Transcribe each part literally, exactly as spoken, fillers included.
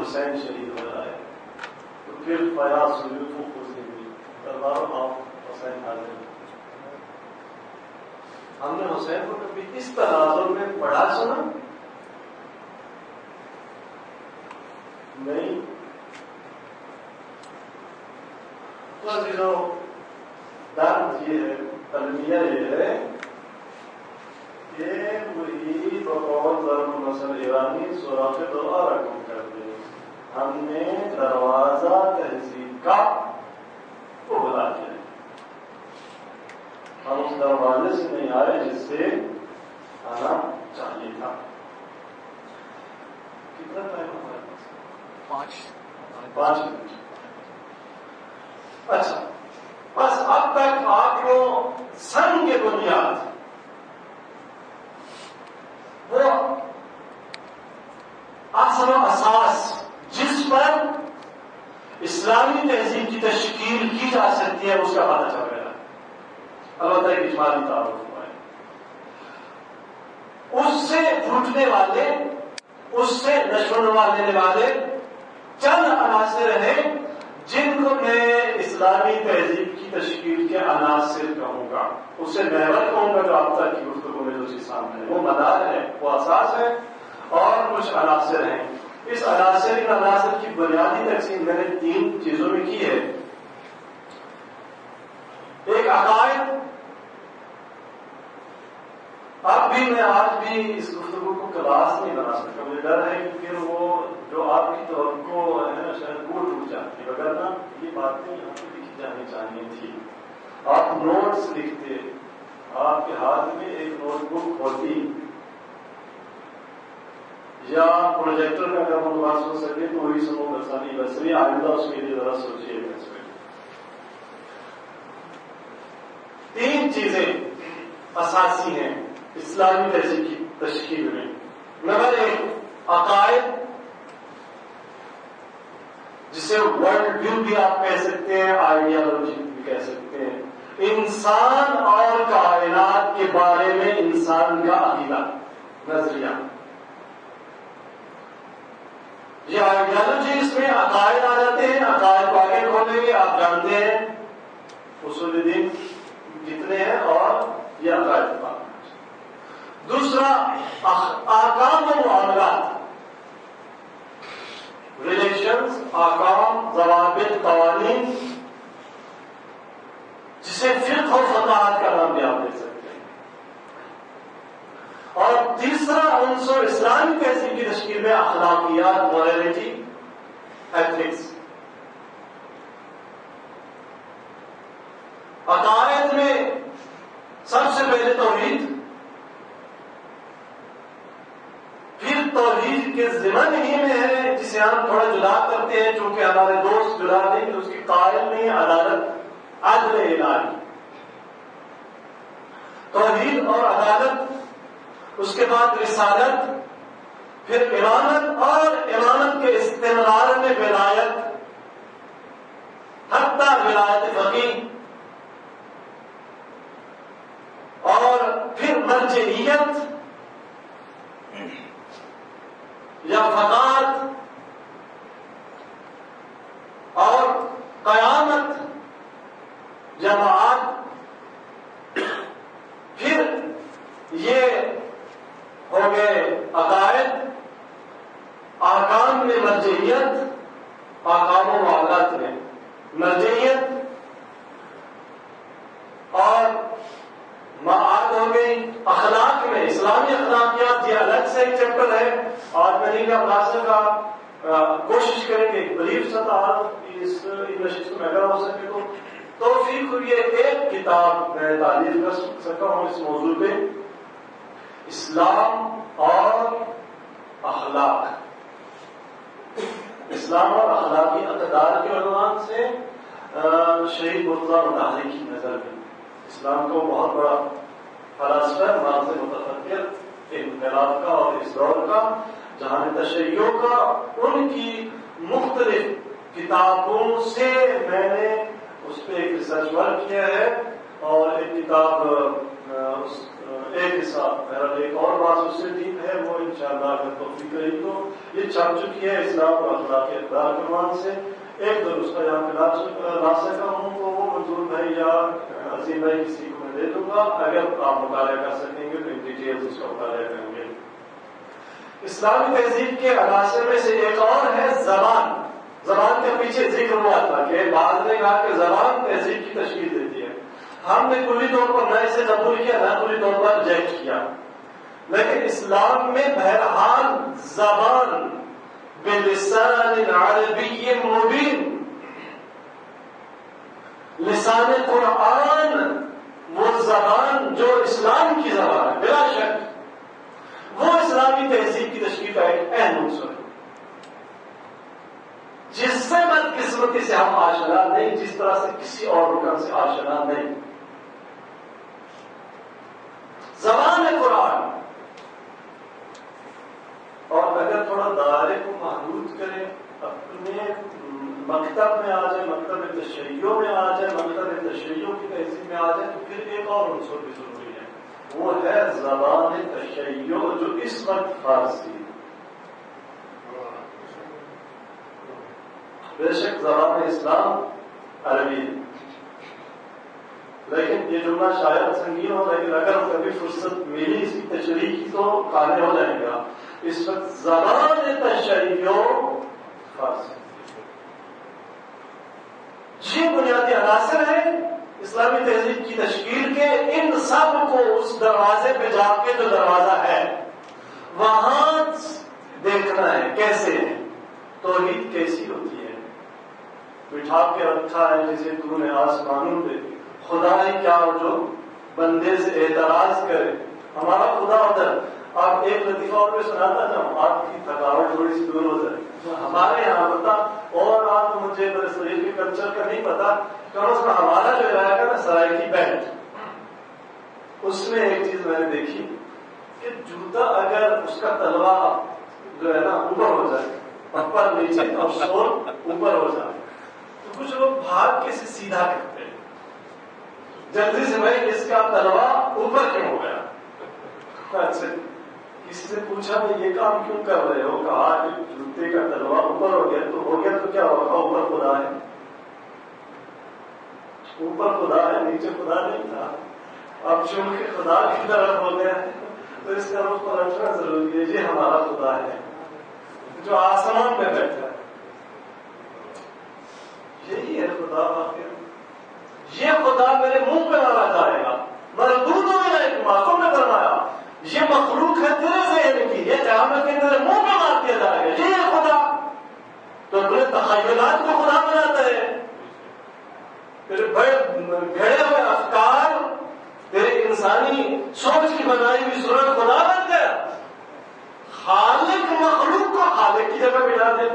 حسین شہید ہو جائے تو پھر فیاض سلوک خوشی ہوئی دربار آپ حسین حاضر. ہم نے حسین کو کبھی اس تناظر میں پڑھا سنا نہیں. تو درد یہ ہے، المیہ یہ ہے کہ وہی بقول ضرب مثل ایرانی سوراخ دعا رقم کر دے. ہم نے دروازہ تہذیب کا کو بلا دیا، ہم اس دروازے سے نہیں آئے جس سے آنا چاہیے تھا. کتنا ٹائم ہمارے پاس؟ پانچ پانچ منٹ. اچھا بس اب تک آپ کو سن کے بنیاد وہ اصل و اساس جس پر اسلامی تہذیب کی تشکیل کی جا سکتی ہے اس کا پتہ چل گیا. البتہ ایک اجمالی تعارف ہوا ہے. اس سے پھوٹنے والے، اس سے نشو و نما لینے والے چند عناصر ہیں جن کو میں اسلامی تہذیب کی تشکیل کے عناصر کہوں گا. اس سے محور کہوں گا جو اب تک کی گفتگو میں جو چیز سامنے ہے وہ مدار ہے، وہ اساس ہے، اور کچھ عناصر ہیں. اس عناصر ان عناصر کی بنیادی تقسیم میں نے تین چیزوں میں کی ہے. ایک عقائد. اب بھی میں آج بھی اس گفتگو کو کلاس نہیں بنا سکتا، مجھے ڈر ہے کہ پھر وہ جو آپ کی توقع ہے شاید وہ ٹوٹ جاتی ہے، وغیرہ یہ باتیں یہاں پہ لکھی جانی چاہیے تھی. آپ نوٹس لکھتے، آپ کے ہاتھ میں ایک نوٹ بک ہوتی یا پروجیکٹر کا اگر بندوبست ہو سکے تو وہی سنو بسانی بسری آئندہ اس کے لیے ذرا سوچیے گا. اس میں تین چیزیں اساسی ہیں اسلامی تہذیب کی تشکیل میں. نمبر ایک عقائد، جسے ورلڈ ویو بھی آپ کہہ سکتے ہیں، آئیڈیالوجی بھی کہہ سکتے ہیں. انسان اور کائنات کے بارے میں انسان کا عقیدہ، نظریہ. یہ آئیڈیالوجی اس میں عقائد آ جاتے ہیں. عقائد کو آگے کھولیں گے، آپ جانتے ہیں اصول دین کتنے ہیں اور یہ عقائد کا. دوسرا احکام و معاملات، ریلیشنز، احکام، ضوابط، قوانین، جسے فقہ و فقاہت کا نام بھی آپ دے سکتے ہیں. اور تیسرا عنصر اسلامی تہذیب کی تشکیل میں اخلاقیات، موریلٹی، ایتھکس. عقائد میں سب سے پہلے توحید، پھر توحید کے ضمن ہی میں ہے جسے ہم تھوڑا جدا کرتے ہیں چونکہ ہمارے دوست جدا نہیں کہ اس کی قائل نہیں عدالت، عدل الہی. توحید اور عدالت، اس کے بعد رسالت، پھر امامت، اور امامت کے استمرار میں ولایت، حتی ولایت فقیہ، اور پھر مرجعیت یا فقاہت، اور قیامت، جماعت. پھر یہ ہو گئے عقائد. احکام میں مرجعیت، احکام و معاملات میں مرجعیت، اور معاد ہو گئی. اخلاق میں اسلامی اخلاقیات، یہ الگ سے ایک چیپٹر ہے. آج میں نہیں کہا ملاسل کا کوشش کریں کہ ایک بریف سا تعارف اس نشست میں اگر ہو سکے تو توفیق ہوئی ہے. ایک کتاب میں تعریف کر سکتا ہوں اس موضوع پہ، اسلام اور اخلاق. اسلام اور اخلاقی اقدار کے عنوان سے شہید مرتضیٰ مطہری کی نظر میں اسلام کو بہت بڑا فلسفہ، ماضی متفکر انقلاب کا اور اس دور کا، جہان تشیع کا. ان کی مختلف کتابوں سے میں نے اس پہ ایک ریسرچ ورک کیا ہے، اور ایک کتاب ایک حصہ میرا ایک اور بات اس سے دین ہے، وہ انشاءاللہ اگر توفیق رہی تو یہ چھپ چکی ہے اسلام اور اخلاق اقدار عنوان سے، ایک دو اس کا یہاں پہ لا سکا ہوں تو وہ منظور بھائی یا عظیم بھائی کسی کو میں دے دوں گا، اگر آپ مطالعہ کر سکیں گے تو ان ڈیٹیل اس کا مطالعہ کریں گے۔ اسلامی تہذیب کے عناصر میں سے ایک اور ہے زبان۔ زبان کے پیچھے ذکر ہوا تھا کہ بعد نے کہا کہ زبان تہذیب کی تشکیل دیتی ہے، ہم نے کلی طور پر نہ اسے قبول کیا نہ کلی طور پر ریجیکٹ کیا، لیکن اسلام میں بہرحال زبان بلسان عربی مبین، لسان قرآن وہ زبان جو اسلام کی زبان ہے بلا شک، وہ اسلامی تہذیب کی تشکیل کا ایک اہم عنصر ہے، جس سے بدقسمتی سے ہم آشنا نہیں، جس طرح سے کسی اور رکن سے آشنا نہیں۔ زبان قرآن، اور اگر تھوڑا دائرے کو محدود کریں، اپنے مکتب میں آ جائے، مکتب تشیع میں آ جائے، مکتب تشیع کی تہذیب میں آ جائے، تو پھر ایک اور عنصر بھی ضروری ہے، وہ ہے زبان تشیع جو اس وقت فارسی ہے۔ بے شک زبان اسلام عربی ہے، لیکن یہ جملہ شاید سنگین ہو، لیکن اگر کبھی فرصت ملی اس کی تشریح کی تو قابل ہو جائے گا۔ اس وقت زبان تشیع فارسی، یہ بنیادی عناصر ہیں اسلامی تہذیب کی تشکیل کے، ان سب کو اس دروازے پہ جا کے جو دروازہ ہے وہاں دیکھنا ہے کیسے ہے، توحید کیسی ہوتی ہے، بٹھا کے رکھا ہے جسے تو نے آسمانوں پہ، خدا ہی کیا ہو جو بندے سے اعتراض کرے، ہمارا خدا ادھر۔ آپ ایک لطیفہ اور پہ سناتا جاؤں، آپ کی تھکاوٹ تھوڑی سی دور ہو جائے۔ ہمارے یہاں پتا، اور آپ کو مجھے برصغیر کے کلچر کا نہیں پتا، کم از کم ہمارا جو علاقہ نا سرائے کی بیلٹ، اس میں ایک چیز میں نے دیکھی کہ جوتا اگر اس کا تلوا جو ہے نا اوپر ہو جائے، اوپر نیچے اور سول اوپر ہو جائے، تو کچھ لوگ بھاگ کے سے سیدھا کرتے ہیں جلدی سے، بھائی اس کا تلوا اوپر کیوں ہو گیا؟ اچھا، کسی سے پوچھا میں یہ کام کیوں کر رہے ہو؟ کہا کہ جوتے کا تلوا اوپر ہو گیا تو ہو گیا تو کیا ہوگا، اوپر خدا ہے، اوپر خدا ہے نیچے خدا نہیں تھا، اب چونکہ خدا کی طرف ہو گیا تو اس کا رخ پلٹنا ضروری ہے، یہ ہمارا خدا ہے جو آسمان میں بیٹھا ہے، یہی ہے خدا واقعہ۔ یہ خدا میرے منہ پہ مارا جائے گا، مردود میں ایک معصوم نے فرمایا یہ مخلوق ہے تیرے ذہن کی، یہ قیامت کے تیرے منہ پہ مار دیا جائے گا، یہ ہے خدا۔ تو اپنے تخیلات کو خدا بناتا ہے، تیرے بڑے بھیڑے ہوئے افکار، تیرے انسانی سوچ کی بنائی ہوئی صورت خدا بن گیا۔ خالق مخلوق کو خالق کی جگہ بٹھا دے،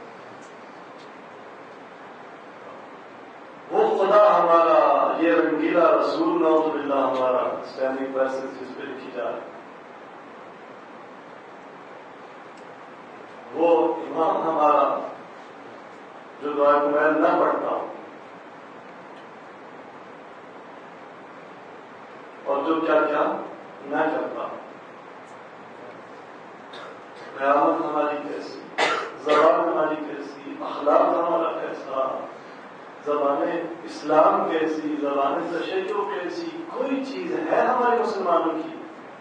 وہ خدا ہمارا، یہ رنگیلا رسول نعوذ باللہ ہمارا اسٹینڈنگ ورسز جس پہ لکھی جا رہی، وہ امام ہمارا جو دعا کو میں نہ پڑھتا ہوں اور جو کیا کیا نہ کرتا، قیامت ہماری کیسی، زبان ہماری کیسی، اخلاق ہمارا کیسا، زبان اسلام کیسی، زبان تشیع کیسی، کوئی چیز ہے ہمارے مسلمانوں کی؟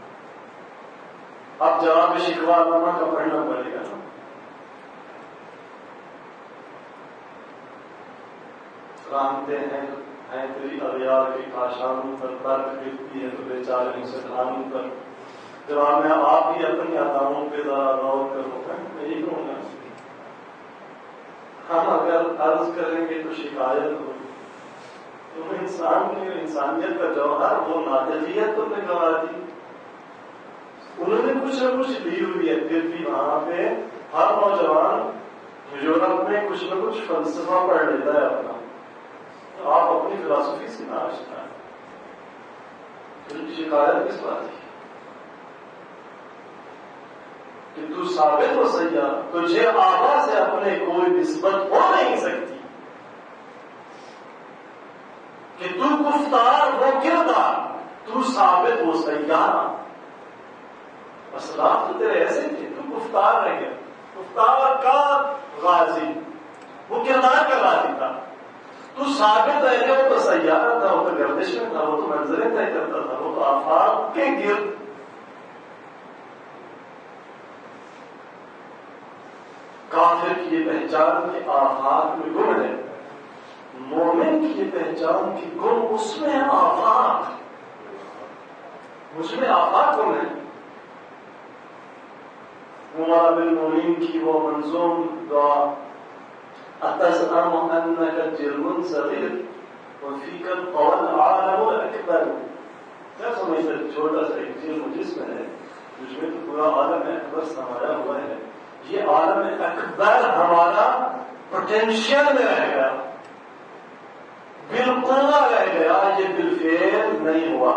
اب جواب شکوہ نامہ کا پڑھنا پڑے گا نا، رامتے ہیں ہیں تیری اغیار کے کاشانوں پر، برق گرتی ہے تو بیچارے مسلمانوں پر، جواب میں آپ بھی اپنی عطاؤں پہ ذرا غور کرو، میں یہی کہوں گا، ہم اگر عرض کریں گے تو شکایت ہوگی، تو انسان کی انسانیت کا جوہر وہ نادلیت تو نے گوا دی، انہوں نے کچھ نہ کچھ لی ہوئی ہے، پھر بھی وہاں پہ ہر نوجوان یورپ میں کچھ نہ کچھ فلسفہ پڑھ لیتا ہے اپنا، تو آپ اپنی فلسفی سے نہ آشنا ہے، پھر شکایت کس بات کی کہ تو ثابت ہو سیا، تجھے آبا سے اپنے کوئی نسبت ہو نہیں سکتی، کہ تو گفتار وہ کردار، تو ثابت ہو سیا، اسلاف تو تیرے ایسے تھے، تو گفتار رہ گیا، گفتار کا غازی، وہ کردار کا غازی تھا. تو ثابت رہ گیا، وہ تو سیارہ تھا، وہ تو گردش میں تھا، وہ تو منظریں طے کرتا تھا، وہ تو آفاق کے گرد. کافر کی یہ پہچان کہ آفاق میں گم ہے، مومن کی یہ پہچان کہ گم اس میں آفاق، مجھ میں آفاق گم ہے. وما بالمؤمن کی وہ منظوم دعا، اتزعم انك جرم صغیر وفيك القوى العالم الاکبر. کیا سمجھتے چھوٹا سا ایک جرم جسم ہے جس میں تو پورا عالم اکبر سمایا ہوا ہے. یہ عالم اکبر ہمارا پوٹینشیل میں رہ گیا، بالقوہ رہ گیا، یہ بالفعل نہیں ہوا.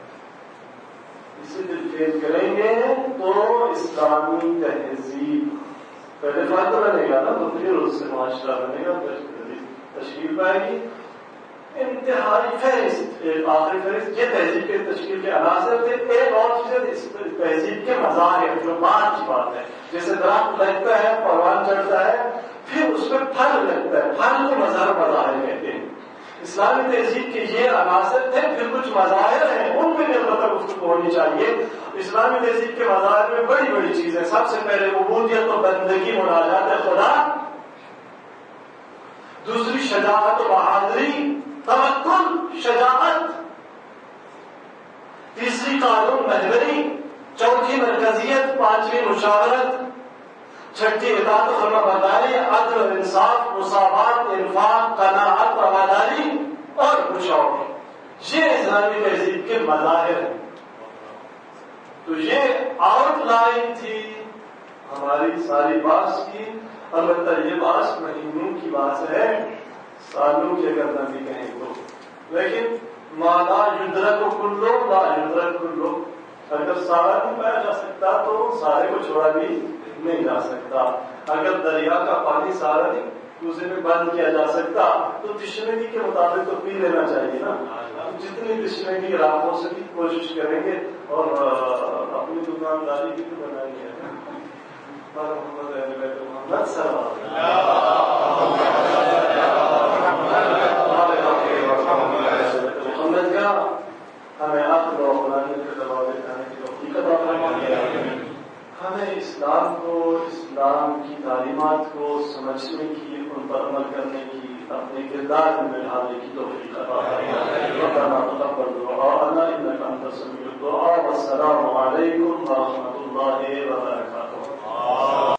اسے بالفعل کریں گے تو اسلامی تہذیب پہلے فائدہ بنے گا نا، تو پھر اس سے معاشرہ بنے گا، تشکیل پائے گی. انتہائی فہرست، آخری فہرست یہ تہذیب کے تشکیل کے عناصر تھے. ایک اور چیز تہذیب کے مظاہر، جو بات کی بات ہے، جیسے درخت لگتا ہے، پروان چڑھتا ہے، پھر اس میں پھل لگتا ہے، پھل کو مظہر مظاہر کہتے ہیں. اسلامی تہذیب کے یہ عناصر تھے، پھر کچھ مظاہر ہیں، ان میں البتہ گفتگو ہونی چاہیے. اسلامی تہذیب کے مظاہر میں بڑی بڑی چیزیں، سب سے پہلے عبودیت و بندگی، مناجات خدا. دوسری شجاعت و بہادری، توکل، شجاعت. تیسری قانون محوری، چوتھی مرکزیت، پانچویں مشاورت، چھٹی اطاعت و فرما برداری، عدل و انصاف، مساوات، انفاق، قناعت، رواداری اور کچھ اور. یہ اسلامی تہذیب کے مظاہر ہیں. تو یہ آؤٹ لائن تھی ہماری ساری بحث کی. البتہ یہ بحث مہینوں کی بات ہے، سالوں کی اگر نہ بھی کہیں تو. لیکن ما لا یدرک کلو لا یدرک کلو، اگر سارا نہیں پایا جا سکتا تو سارے کو چھوڑا بھی نہیں جا سکتا. اگر دریا کا پانی سارا نہیں اسے میں بند کیا جا سکتا تو تشنگی کے مطابق تو پی لینا چاہیے نا. جتنی تشنگی راہ ہو سکی کوشش کریں گے، اور اپنی دکانداری بھی تو بنائیں گے. محمد محمد صلی محمد کا ہمیں عقل و قرآن کے دباؤ دکھانے کی توفیق عطا فرمائے. ہمیں اسلام کو، اسلام کی تعلیمات کو سمجھنے کی، ان پر عمل کرنے کی، اپنے کردار میں ڈھالنے کی توفیق عطا فرمائے. ربنا تقبل دعاءنا انك انت السميع الدعاء. والسلام علیکم ورحمۃ اللہ وبرکاتہ.